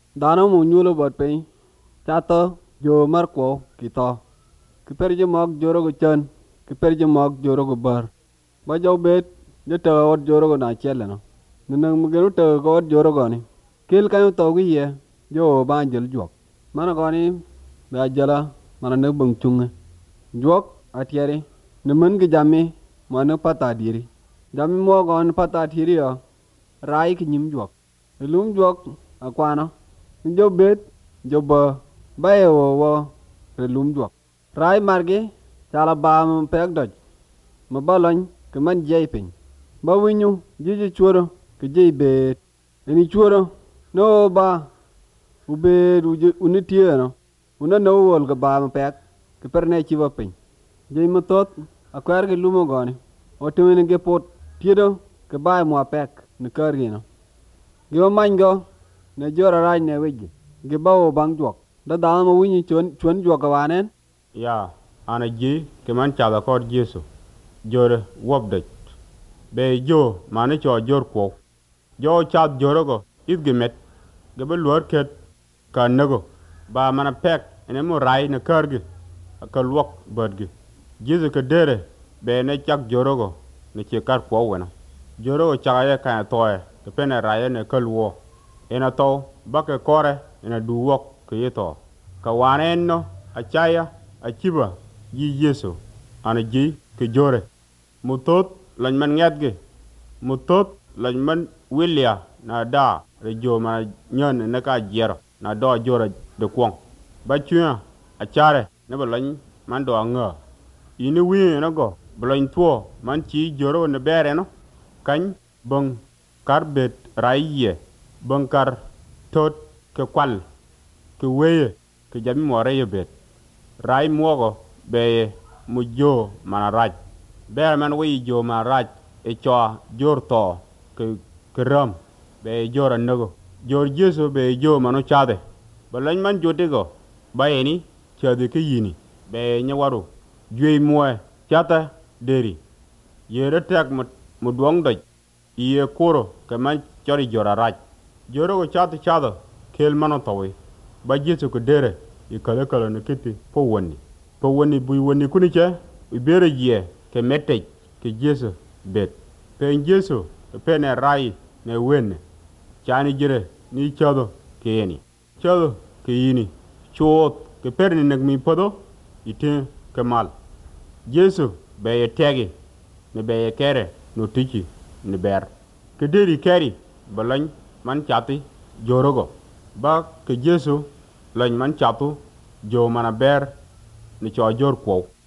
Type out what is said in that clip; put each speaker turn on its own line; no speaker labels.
Dano mu nyulo bot piny. Chato jo mar kwo kito. Kiper je mok joro go chen. Kiper je mok joro go bar. Ba jau bet je te ot joro go na chele no. Nenang mugenu te go ot joro go ni. Kil kayo to gi ye jo ban jel juok. Mana go ni ba jala mana ne bang chunga. Juok atiere ne men ge jami mana pata diri. Jami mo go ni pata diri yo. Rai ki nyim juok. Lum juok akwana. Jo bet jo ba e wo lum juok. Rai marge chala ba m pek doj. Ma balony ke man jay piny. Ba winyu jiji chworo ke jay bet. Eni chworo no ba ubed unitie no. Una no wol ke ba m pek ke perne chiwa piny. Jay matot akwer ke lumo goni. Otumene ge pot tiedo ke ba mo pek ne kar gino. Gyo mango ne jora raj ne wege. Ge ba o bang juok. Da da ma winyu chwen juok kawanen.
Ya, ana ji ke man chala kod Jesu. Jore wobdet. Be jo mane cho jor kwo. Jo chat jorogo it gemet. Gebe luar ket ka nego. Ba mana pek ene mo rai na kargi. Ka luok badgi. Jesu ke dere be ne chak jorogo ne che kar kwo wena. Jorogo chaka ye ka toye ke pene rai ne ka luo. Ena to ba ke kore ena du wok ke ye to. Ka wane no achaya achiba yi Yesu ana ji ke jore mutot lan man ngatge mutot lan man Willia na da rejo ma nyon na ka jero na do jora de kwong ba chuya achare ne ba lan man do nga ini wi na go blan tuo man chi joro ne bere no kan bong karbet raiye bong kar tot ke kwal ke weye ke jami more yebet rai muogo be mu jo mana raj be man wi jo mana raj e cho jor to ke ram be jora nego jor Jesu be jo mano chade balan man jote go bayeni chade ke yini be nyawaru jwe moe chata deri yere tak mu duong doj iye koro ke man chori jora raj joro go chado kel mano towe ba Jesu ko dere i kala na kiti po woni bui woni kuni che i bere ye ke mete ke Jesu bet pe Jesu pe ne rai ne wenne chani jire ni chado ke yeni chado ke yini chot ke perni nag mi podo ite ke mal Jesu be ye tegi ne be ye kere no tiki ne ber ke deri keri balany man chati jorogo ba ke Jesu lañ man chatu jo mana ber ni cho jor kwo